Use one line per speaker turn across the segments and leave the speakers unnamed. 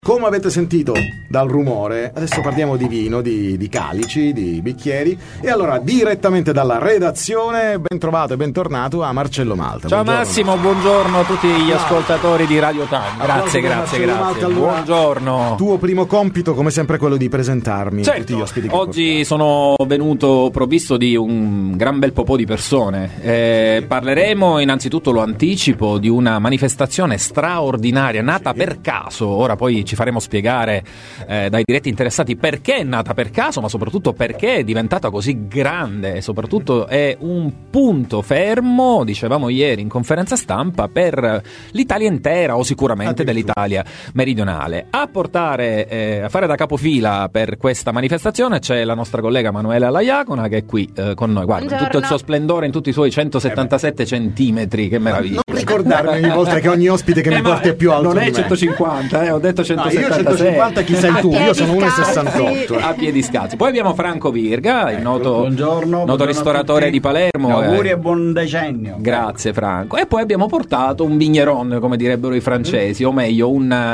Come avete sentito dal rumore, adesso parliamo di vino, di calici, di bicchieri. E allora, direttamente dalla redazione, ben trovato e bentornato a Marcello Malta.
Ciao
Buongiorno.
Massimo, buongiorno a tutti gli ascoltatori di Radio Time. Grazie.
Malta, allora,
buongiorno.
Tuo primo compito, come sempre, è quello di presentarmi
Certo,
tutti gli ospiti che
oggi sono venuto provvisto di un gran bel popò di persone. Parleremo, innanzitutto lo anticipo, di una manifestazione straordinaria, nata per caso. Ora poi ci faremo spiegare dai diretti interessati perché è nata per caso, ma soprattutto perché è diventata così grande e soprattutto è un punto fermo, dicevamo ieri in conferenza stampa, per l'Italia intera o sicuramente dell'Italia meridionale. A portare, a fare da capofila per questa manifestazione c'è la nostra collega Manuela Laiacona, che è qui con noi, guarda, in tutto il suo splendore, in tutti i suoi 177 centimetri, che meraviglia.
Non ricordarmi ogni volta che ogni ospite che mi porta è più alto
non
di
è
me.
150, ho detto 176.
Io 150, chi sei tu? Io sono 1,68.
A piedi scalzi. Poi abbiamo Franco Virga, il noto
buongiorno
ristoratore di Palermo.
Auguri e buon decennio.
Grazie Franco. E poi abbiamo portato un vigneron, come direbbero i francesi, o meglio un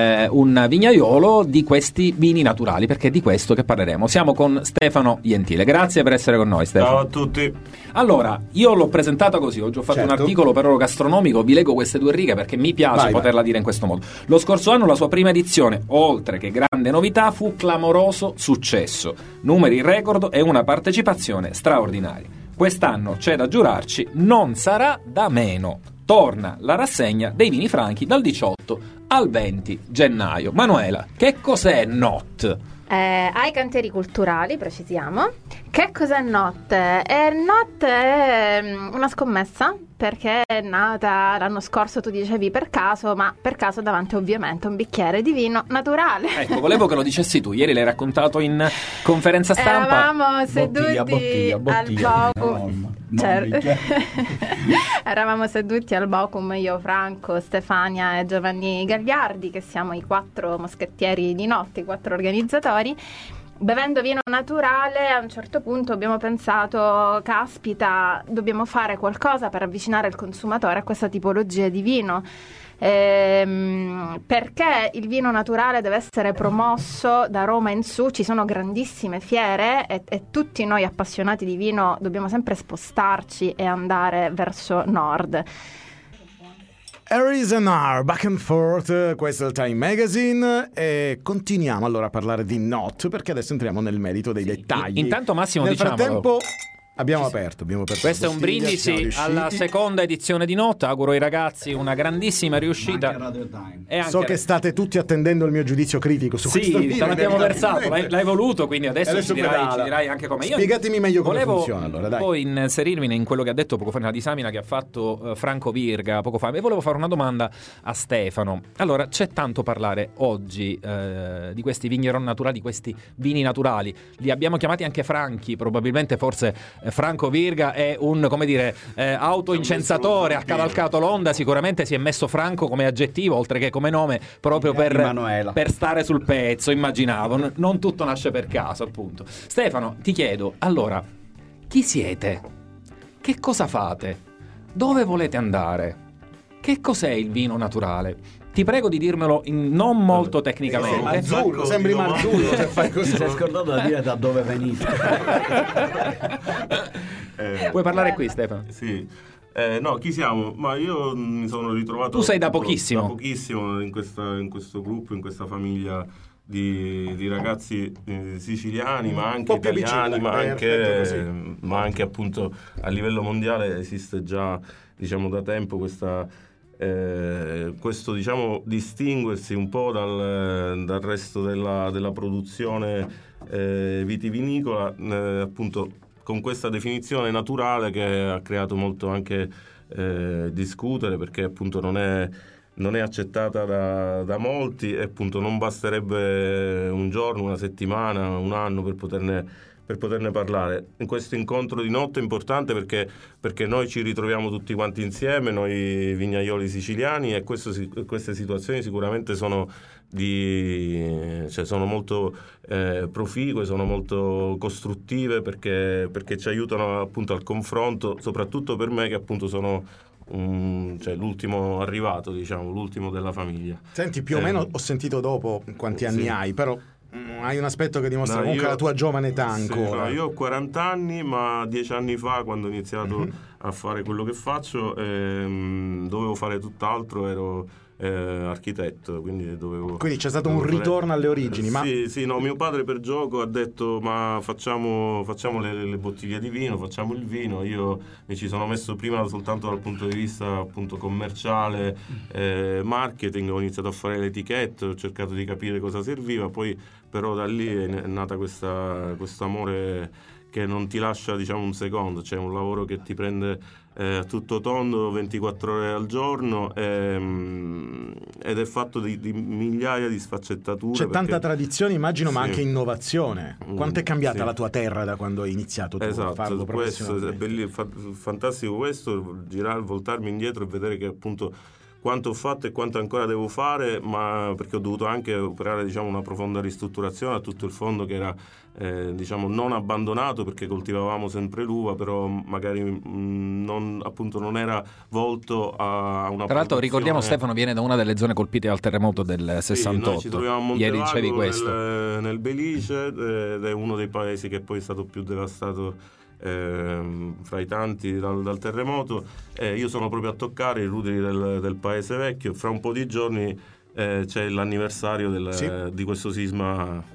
vignaiolo di questi vini naturali, perché è di questo che parleremo. Siamo con Stefano Gentile. Grazie per essere con noi, Stefano.
Ciao a tutti.
Allora, io l'ho presentata così, oggi ho fatto un articolo per Oro Gastronomico, vi leggo queste due righe perché mi piace poterla dire in questo modo. Lo scorso anno la sua prima edizione, oltre che grande novità, fu clamoroso successo. Numeri record e una partecipazione straordinaria. Quest'anno, c'è da giurarci, non sarà da meno. Torna la rassegna dei vini franchi dal 18 al 20 gennaio. Manuela, che cos'è NOT?
Ai cantieri culturali, precisiamo. Che cos'è NOT? NOT è una scommessa, perché è nata l'anno scorso, tu dicevi per caso, ma per caso davanti ovviamente a un bicchiere di vino naturale.
Ecco, volevo che lo dicessi tu, ieri l'hai raccontato in conferenza stampa.
Eravamo seduti
bottiglia,
al Bocum. Eravamo seduti al Bocum, io, Franco, Stefania e Giovanni Gagliardi, che siamo i 4 moschettieri di notte, i 4 organizzatori. Bevendo vino naturale, a un certo punto abbiamo pensato, caspita, dobbiamo fare qualcosa per avvicinare il consumatore a questa tipologia di vino. Perché il vino naturale deve essere promosso da Roma in su, ci sono grandissime fiere e tutti noi appassionati di vino dobbiamo sempre spostarci e andare verso nord.
R back and forth, questo è il Time Magazine e continuiamo allora a parlare di NOT, perché adesso entriamo nel merito dei dettagli.
Intanto Massimo,
nel
diciamolo,
frattempo abbiamo aperto
questo è un brindisi alla seconda edizione di NOT. Auguro ai ragazzi una grandissima riuscita.
So che state tutti attendendo il mio giudizio critico su questo
Sì,
video.
te l'abbiamo versato, l'hai voluto, quindi adesso ci dirai anche come.
Spiegatemi meglio come
volevo
funziona allora, dai.
Poi inserirmi in quello che ha detto poco fa, nella disamina che ha fatto Franco Virga poco fa, e volevo fare una domanda a Stefano. Allora, c'è tanto parlare oggi di questi vigneron naturali, di questi vini naturali. Li abbiamo chiamati anche franchi, probabilmente forse Franco Virga è un, come dire, autoincensatore, ha cavalcato l'onda, sicuramente si è messo Franco come aggettivo oltre che come nome proprio per stare sul pezzo, immaginavo. Non tutto nasce per caso, appunto. Stefano, ti chiedo, allora, chi siete? Che cosa fate? Dove volete andare? Che cos'è il vino naturale? Ti prego di dirmelo non molto tecnicamente.
Marzullo, sembri Marzullo se fai così.
Si è scordato di dire da dove venite.
Puoi parlare qui, Stefano?
Sì. No, chi siamo? Ma io mi sono ritrovato.
Tu sei da pochissimo.
Da pochissimo in questo gruppo, in questa famiglia di ragazzi siciliani, ma anche italiani, ma anche appunto a livello mondiale esiste già, diciamo, da tempo questo, diciamo, distinguersi un po' dal resto della produzione vitivinicola, appunto con questa definizione naturale che ha creato molto anche discutere, perché appunto non è accettata da molti e appunto non basterebbe un giorno, una settimana, un anno per poterne parlare. In questo incontro di notte è importante perché noi ci ritroviamo tutti quanti insieme, noi vignaioli siciliani, e queste situazioni sicuramente sono sono molto proficue, sono molto costruttive, perché ci aiutano appunto al confronto, soprattutto per me che appunto sono cioè l'ultimo arrivato, diciamo, l'ultimo della famiglia.
Senti, più o meno ho sentito dopo quanti anni hai, però hai un aspetto che dimostra comunque la tua giovane età ancora.
Io ho 40 anni, ma 10 anni fa, quando ho iniziato a fare quello che faccio, dovevo fare tutt'altro, ero architetto, quindi
c'è stato un ritorno alle origini.
Sì, no, mio padre per gioco ha detto: ma facciamo le bottiglie di vino, facciamo il vino. Io mi ci sono messo prima soltanto dal punto di vista appunto commerciale, marketing, ho iniziato a fare le etichette, ho cercato di capire cosa serviva, poi però da lì è nata questo amore che non ti lascia, diciamo, un secondo. C'è un lavoro che ti prende tutto tondo 24 ore al giorno, ed è fatto di migliaia di sfaccettature.
C'è tanta tradizione, immagino, ma anche innovazione. Quanto è cambiata la tua terra da quando hai iniziato tu a farlo professionalmente?
Questo è fantastico, questo, voltarmi indietro e vedere che appunto quanto ho fatto e quanto ancora devo fare, ma perché ho dovuto anche operare, diciamo, una profonda ristrutturazione a tutto il fondo che era diciamo non abbandonato, perché coltivavamo sempre l'uva, però magari non era volto a una
Tra l'altro ricordiamo, Stefano viene da una delle zone colpite dal terremoto del 68.
Noi ci troviamo a
Montevago, ieri dicevi questo.
Nel Belice, ed è uno dei paesi che poi è stato più devastato fra i tanti dal terremoto. Io sono proprio a toccare i ruderi del paese vecchio. Fra un po' di giorni c'è l'anniversario di questo sisma,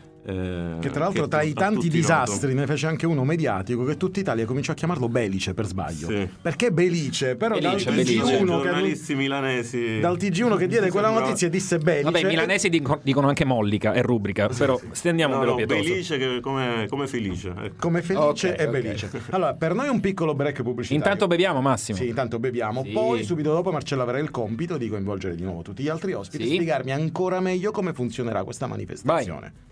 che tra l'altro tra i tanti disastri ne fece anche uno mediatico che tutta Italia cominciò a chiamarlo Belice per sbaglio. Perché Belice? Però
Belice,
dal TG1
giornalisti milanesi,
dal TG1 che diede quella notizia disse Belice.
Vabbè, i milanesi dicono anche Mollica e rubrica, però stendiamo un velo pietoso.
Belice che come Felice, ecco.
Come Felice e Belice. Allora, per noi un piccolo break pubblicitario.
Intanto beviamo, Massimo.
Sì, intanto beviamo.
Sì.
Poi subito dopo Marcello avrà il compito di coinvolgere di nuovo tutti gli altri ospiti e spiegarmi ancora meglio come funzionerà questa manifestazione.
Vai.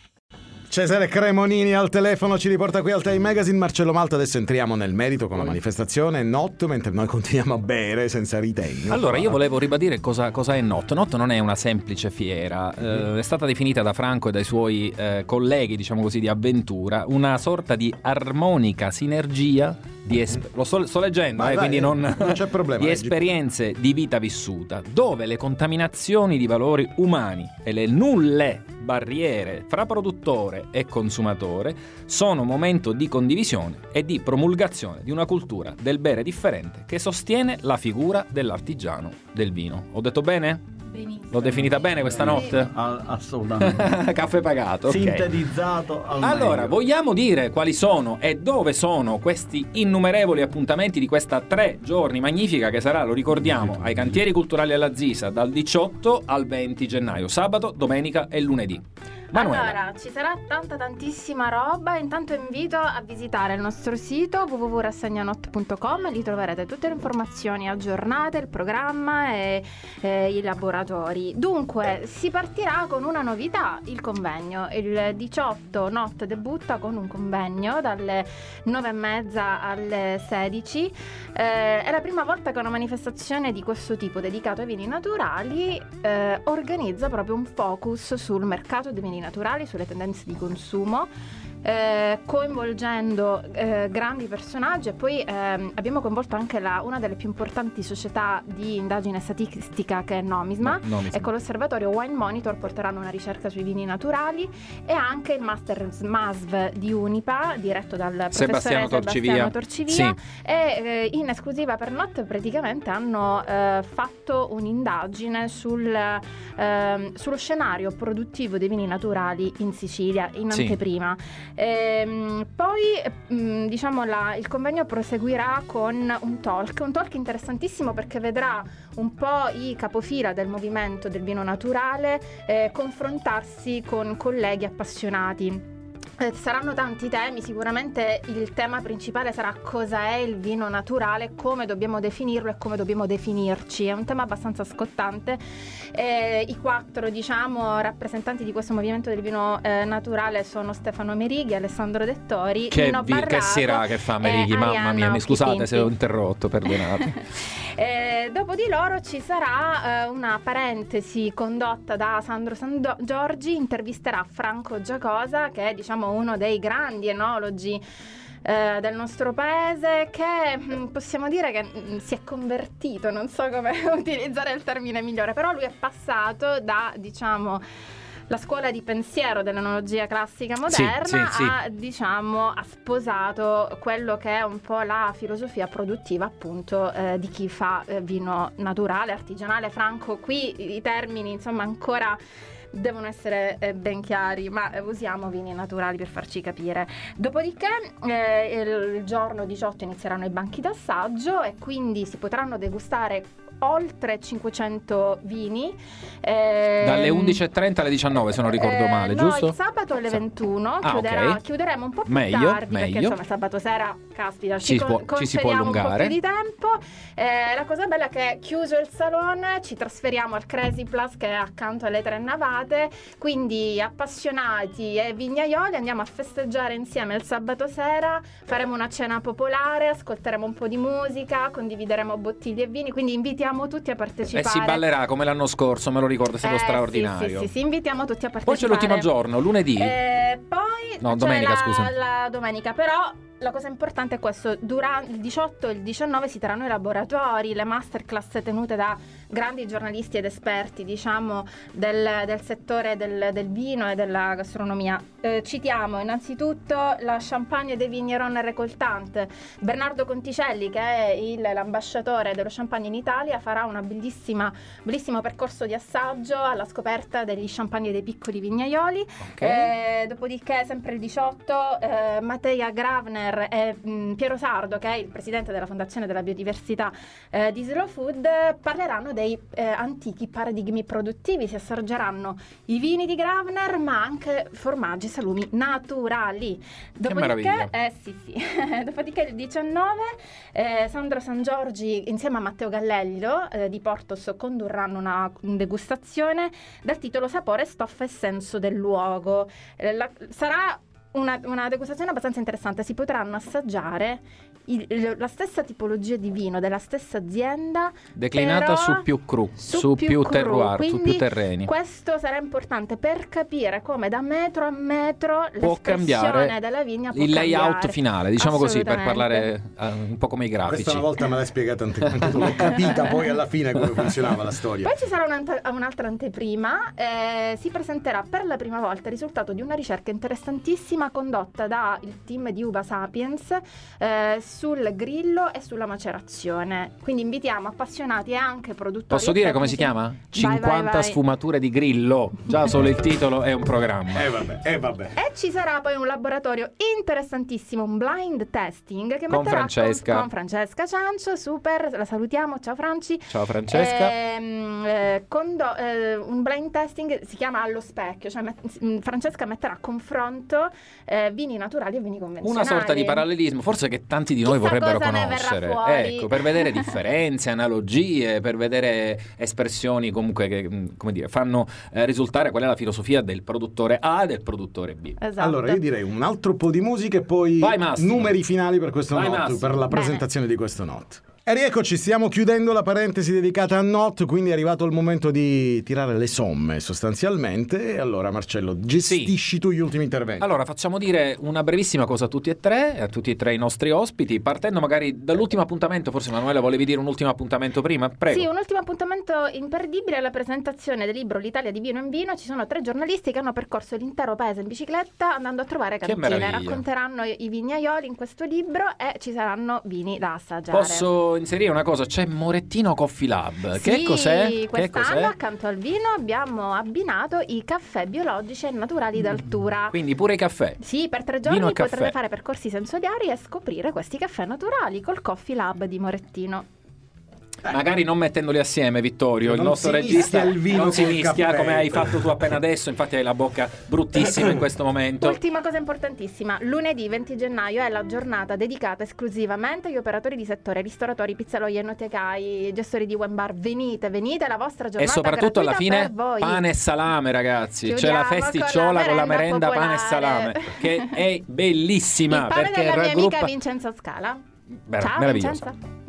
Cesare Cremonini al telefono ci riporta qui al Time Magazine. Marcello Malta, adesso entriamo nel merito con la manifestazione NOT, mentre noi continuiamo a bere senza ritegno.
Allora, io volevo ribadire cosa è NOT. NOT non è una semplice fiera, è stata definita da Franco e dai suoi colleghi, diciamo così, di avventura, una sorta di armonica sinergia lo sto leggendo, quindi non
c'è problema,
di esperienze di vita vissuta, dove le contaminazioni di valori umani e le nulle barriere fra produttore e consumatore sono momento di condivisione e di promulgazione di una cultura del bere differente che sostiene la figura dell'artigiano del vino. Ho detto bene?
Benissimo.
L'ho definita bene questa notte?
Assolutamente.
Caffè pagato, ok.
Sintetizzato al
Allora,
meglio.
vogliamo dire quali sono e dove sono questi innumerevoli appuntamenti di questa 3 giorni magnifica che sarà, lo ricordiamo, ai Cantieri Culturali alla Zisa dal 18 al 20 gennaio, sabato, domenica e lunedì. Manuela.
Allora, ci sarà tantissima roba. Intanto invito a visitare il nostro sito www.rassegnanot.com. Lì troverete tutte le informazioni aggiornate, il programma e i laboratori. Dunque, si partirà con una novità, il convegno. Il 18 NOT debutta con un convegno dalle 9:30 alle 16. È la prima volta che una manifestazione di questo tipo, dedicato ai vini naturali, organizza proprio un focus sul mercato dei vini naturali, sulle tendenze di consumo, coinvolgendo grandi personaggi, e poi abbiamo coinvolto anche una delle più importanti società di indagine statistica, che è Nomisma. E con l'osservatorio Wine Monitor porteranno una ricerca sui vini naturali, e anche il Master MASV di Unipa, diretto dal professore Sebastiano Torcivia.
Sì.
E in esclusiva per NOT praticamente hanno fatto un'indagine sullo scenario produttivo dei vini naturali in Sicilia in anteprima. Poi diciamo il convegno proseguirà con un talk interessantissimo, perché vedrà un po' i capofila del movimento del vino naturale confrontarsi con colleghi appassionati. Saranno tanti temi, sicuramente il tema principale sarà cosa è il vino naturale, come dobbiamo definirlo e come dobbiamo definirci. È un tema abbastanza scottante. I 4 rappresentanti di questo movimento del vino naturale sono Stefano Merighi, Alessandro Dettori, Nino Barrato,
che sera che fa Merighi, mamma mia, mi scusate se ho interrotto, perdonate.
Dopo di loro ci sarà una parentesi condotta da Sandro Giorgi, intervisterà Franco Giacosa, che è uno dei grandi enologi del nostro paese, che possiamo dire che si è convertito, non so come utilizzare il termine migliore, però lui è passato da, diciamo, la scuola di pensiero dell'enologia classica moderna ha sposato quello che è un po' la filosofia produttiva, appunto, di chi fa vino naturale, artigianale. Franco, qui i termini insomma ancora devono essere ben chiari, ma usiamo vini naturali per farci capire. Dopodiché il giorno 18 inizieranno i banchi d'assaggio e quindi si potranno degustare oltre 500 vini
dalle 11:30 alle 19, se non ricordo male,
no,
giusto?
Il sabato alle 21
okay.
Chiuderemo un po' più
meglio,
tardi perché insomma sabato sera, caspita,
ci si può allungare
un po' più di tempo. La cosa bella è che chiuso il salone ci trasferiamo al Crazy Plus, che è accanto alle Tre Navate, quindi appassionati e vignaioli andiamo a festeggiare insieme il sabato sera, faremo una cena popolare, ascolteremo un po' di musica, condivideremo bottiglie e vini, quindi invitiamo tutti a partecipare.
E si ballerà come l'anno scorso, me lo ricordo, è stato straordinario.
Sì, invitiamo tutti a partecipare.
Poi c'è l'ultimo giorno, lunedì. Domenica, scusa.
La domenica, però la cosa importante è questo: durante il 18 e il 19 si terranno i laboratori, le masterclass tenute da grandi giornalisti ed esperti, diciamo, del settore del vino e della gastronomia. Citiamo innanzitutto la Champagne de Vigneron Récoltante. Bernardo Conticelli, che è l'ambasciatore dello Champagne in Italia, farà una bellissimo percorso di assaggio alla scoperta degli champagne dei piccoli vignaioli. Dopodiché, sempre il 18, Mattia Gravner e Piero Sardo, che è il presidente della Fondazione della Biodiversità di Slow Food, parleranno dei antichi paradigmi produttivi. Si assaggeranno i vini di Gravner, ma anche formaggi e salumi naturali. Dopodiché, dopodiché il 19 Sandro Sangiorgi insieme a Matteo Gallello di Portos condurranno una degustazione dal titolo Sapore, stoffa e senso del luogo. Sarà una degustazione abbastanza interessante. Si potranno assaggiare la stessa tipologia di vino della stessa azienda,
declinata su più cru, su più terroir,
quindi
su più terreni.
Questo sarà importante per capire come da metro a metro
può cambiare
della vigna può
il layout
cambiare.
Finale, diciamo così, per parlare un po' come i grafici.
Questa una volta me l'hai spiegata anche tu, l'ho capita poi alla fine come funzionava la storia.
Poi ci sarà un'altra anteprima, si presenterà per la prima volta il risultato di una ricerca interessantissima condotta dal team di Uva Sapiens sul grillo e sulla macerazione. Quindi invitiamo appassionati e anche produttori.
Posso dire come si chiama? 50
vai.
sfumature di grillo. Già solo il titolo è un programma.
Vabbè.
E ci sarà poi un laboratorio interessantissimo, un blind testing che
con
metterà
Francesca.
Con Francesca Ciancio, super, la salutiamo, ciao Franci.
Ciao Francesca.
Un blind testing si chiama Allo Specchio, cioè Francesca metterà a confronto vini naturali e vini convenzionali.
Una sorta di parallelismo, forse che tanti di noi vorrebbero conoscere, ecco, per vedere differenze, analogie, per vedere espressioni comunque che, come dire, fanno risultare qual è la filosofia del produttore A e del produttore B.
Esatto.
Allora io direi un altro po' di musica e poi numeri finali per questo note, per la presentazione di questo note. E rieccoci, stiamo chiudendo la parentesi dedicata a Not, quindi è arrivato il momento di tirare le somme sostanzialmente. E allora Marcello, gestisci tu gli ultimi interventi.
Allora facciamo dire una brevissima cosa a tutti e tre i nostri ospiti, partendo magari dall'ultimo appuntamento. Forse Emanuela volevi dire un ultimo appuntamento prima? Prego.
Sì, un ultimo appuntamento imperdibile è la presentazione del libro L'Italia di vino in vino. Ci sono 3 giornalisti che hanno percorso l'intero paese in bicicletta andando a trovare cantine. Racconteranno i vignaioli in questo libro e ci saranno vini da assaggiare.
Posso inserire una cosa? C'è Morettino Coffee Lab.
Sì,
che cos'è?
Quest'anno accanto al vino abbiamo abbinato i caffè biologici e naturali d'altura.
Quindi pure i caffè.
Sì, per 3 giorni potrete fare percorsi sensoriali e scoprire questi caffè naturali col Coffee Lab di Morettino.
Magari non mettendoli assieme, Vittorio, il nostro regista non si mischia come hai fatto tu appena adesso, infatti hai la bocca bruttissima in questo momento.
Ultima cosa importantissima, lunedì 20 gennaio è la giornata dedicata esclusivamente agli operatori di settore, ristoratori, pizzaloi, enotecai, gestori di wine bar. Venite, la vostra giornata
e soprattutto alla fine
per voi.
pane e salame, ragazzi.
Chiudiamo
c'è la festicciola con la merenda
popolare.
Pane e salame che è bellissima,
il pane
perché
della mia
raggruppa
amica Vincenza Scala. Ciao
meravigliosa.
Vincenza.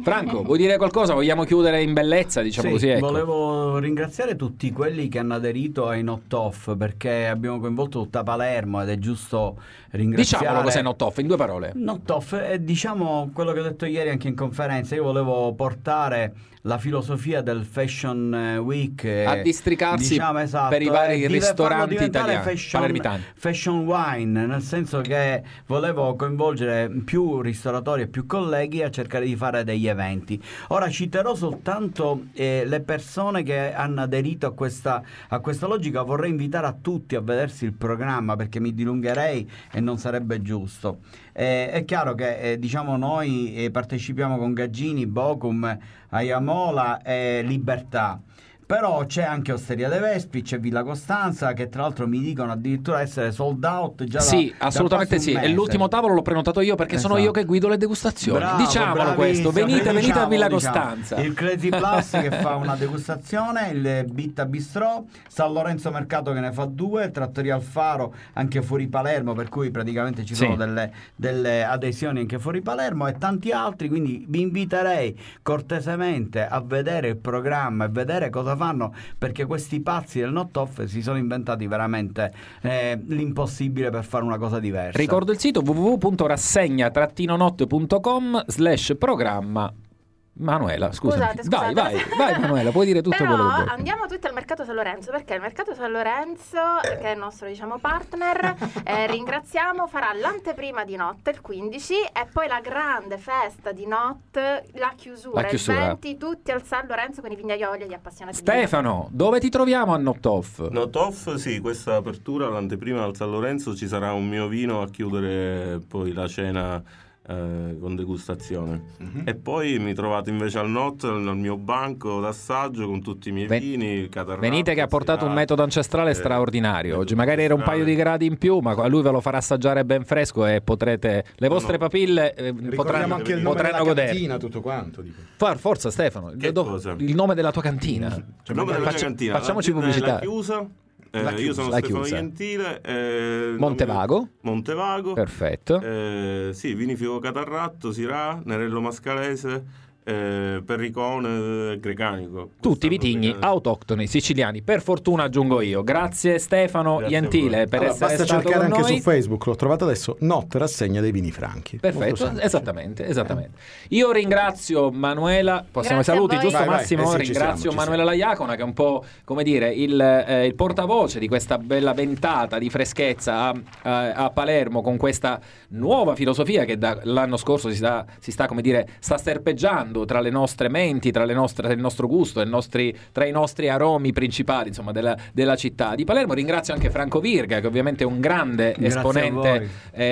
Franco, vuoi dire qualcosa? Vogliamo chiudere in bellezza, diciamo
sì,
così? Ecco.
Volevo ringraziare tutti quelli che hanno aderito ai Not Off, perché abbiamo coinvolto tutta Palermo ed è giusto ringraziare.
Diciamolo cos'è Not Off in 2 parole.
Not Off è, diciamo, quello che ho detto ieri anche in conferenza. Io volevo portare la filosofia del Fashion Week
a districarsi,
diciamo, esatto,
per i vari ristoranti italiani,
fashion wine, nel senso che volevo coinvolgere più ristoratori e più colleghi a cercare di fare degli eventi. Ora citerò soltanto le persone che hanno aderito a questa logica. Vorrei invitare a tutti a vedersi il programma, perché mi dilungherei e non sarebbe giusto. È chiaro che diciamo noi partecipiamo con Gaggini, Bocum, Ayamola e Libertà. Però c'è anche Osteria De Vespi, c'è Villa Costanza, che tra l'altro mi dicono addirittura essere sold out già
sì, assolutamente sì. E l'ultimo tavolo l'ho prenotato io, perché sono io che guido le degustazioni.
Bravo,
diciamolo questo, venite a Villa Costanza.
Il Crazy Plus che fa una degustazione, il Bitta Bistrò, San Lorenzo Mercato che ne fa 2, Trattoria Alfaro anche fuori Palermo, per cui praticamente ci sono delle adesioni anche fuori Palermo e tanti altri, quindi vi inviterei cortesemente a vedere il programma e vedere cosa fanno, perché questi pazzi del Not Off si sono inventati veramente l'impossibile per fare una cosa diversa.
Ricordo il sito www.rassegna-notte.com/programma. Manuela, scusate. Vai Manuela, puoi dire tutto quello che vuoi.
Andiamo tutti al Mercato San Lorenzo, perché il Mercato San Lorenzo, che è il nostro partner, ringraziamo, farà l'anteprima di notte il 15 e poi la grande festa di notte, la chiusura. Il 20, tutti al San Lorenzo con i vignaioli e gli appassionati.
Stefano, dove ti troviamo a Not Off?
Not Off, sì, questa apertura, l'anteprima al San Lorenzo, ci sarà un mio vino a chiudere poi la cena con degustazione. E poi mi trovate invece al Not, nel mio banco d'assaggio con tutti i miei vini.
Venite che ha portato un metodo ancestrale straordinario oggi. Magari era un paio di gradi in più, ma lui ve lo farà assaggiare ben fresco e potrete, le vostre papille potranno
anche il nome
potranno
della
godere.
Cantina, tutto quanto. Dico.
Forza Stefano, il nome della tua cantina.
Il nome della mia cantina.
Facciamoci pubblicità.
La chiusa. Io sono Stefano Gentile,
Montevago. Perfetto.
Sì, Vinifico Catarratto, Syrah, Nerello Mascalese, Perricone, Grecanico.
Tutti vitigni autoctoni siciliani, per fortuna aggiungo io. Grazie Stefano Gentile per essere
stato
con noi.
Basta cercare anche su Facebook, l'ho trovato adesso, Not Rassegna dei Vini Franchi.
Perfetto, esattamente. Io ringrazio Manuela, possiamo saluti, giusto Massimo? Ringrazio Manuela Laiacona, che è un po', come dire, il portavoce di questa bella ventata di freschezza a Palermo, con questa nuova filosofia che dall'anno scorso si sta come dire, sta sterpeggiando tra le nostre menti, tra il nostro gusto, tra i nostri aromi principali, insomma, della città di Palermo. Ringrazio anche Franco Virga, che ovviamente è un grande esponente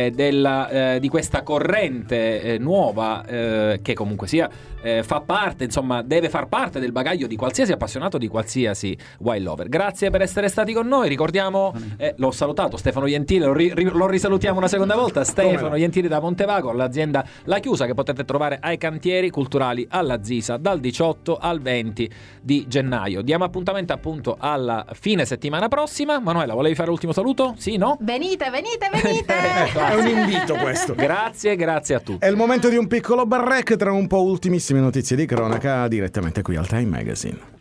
di questa corrente nuova, che comunque sia fa parte, insomma, deve far parte del bagaglio di qualsiasi appassionato, di qualsiasi wine lover. Grazie per essere stati con noi. Ricordiamo, l'ho salutato Stefano Gentile, lo risalutiamo una seconda volta, Stefano Gentile da Montevago, l'azienda La Chiusa, che potete trovare ai cantieri culturali alla Zisa dal 18 al 20 di gennaio. Diamo appuntamento appunto alla fine settimana prossima. Manuela, volevi fare l'ultimo saluto? Sì, no?
Venite.
È un invito questo.
Grazie a tutti.
È il momento di un piccolo break, tra un po' ultimissime notizie di cronaca direttamente qui al Time Magazine.